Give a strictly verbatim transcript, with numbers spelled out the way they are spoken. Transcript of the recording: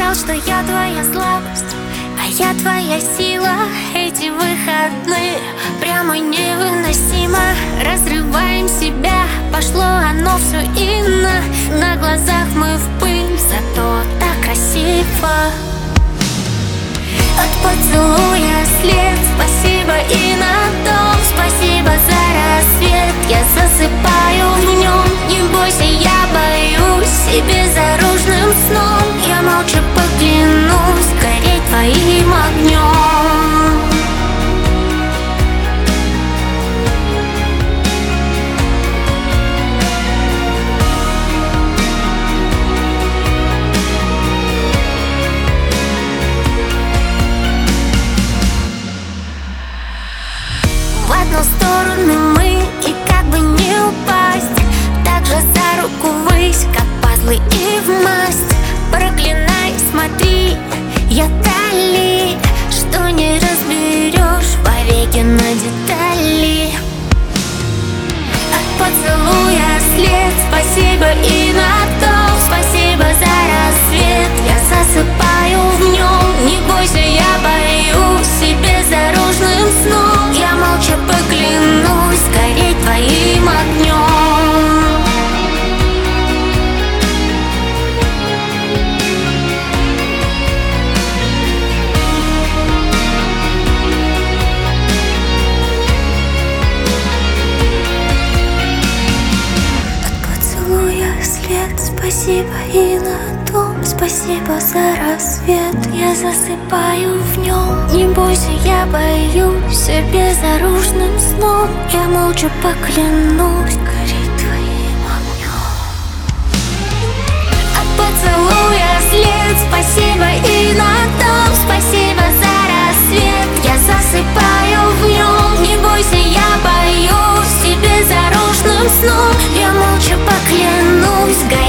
знал, что я твоя слабость, а я твоя сила. Эти выходные прямо невыносимо. Разрываем себя, пошло оно все ино. На глазах мы в пыль, зато так красиво. От поцелуя след, спасибо и на том. Спасибо за рассвет, я засыпаю в нем. Не бойся, я боюсь, и безоружным сном я молча поклянусь гореть твоим огнем. В одну сторону мы, и как бы не упасть, также за руку ввысь, как пазлы и в масть. Проклинай, смотри, я дали, что не разберешь вовеки на детали. От поцелуя след, спасибо и на том. Спасибо за рассвет, я засыпаю в нем. Не бойся, я боюсь, и безоружным сном я молча поклянусь гореть твоим огнем. Спасибо и на том, спасибо за рассвет, я засыпаю в нем. Не бойся, я боюсь, и безоружным сном я молча поклянусь гореть твоим огнем. От поцелуя след, спасибо и на том. Спасибо за рассвет, я засыпаю в нем. Не бойся, я боюсь, и безоружным сном я молча поклянусь гореть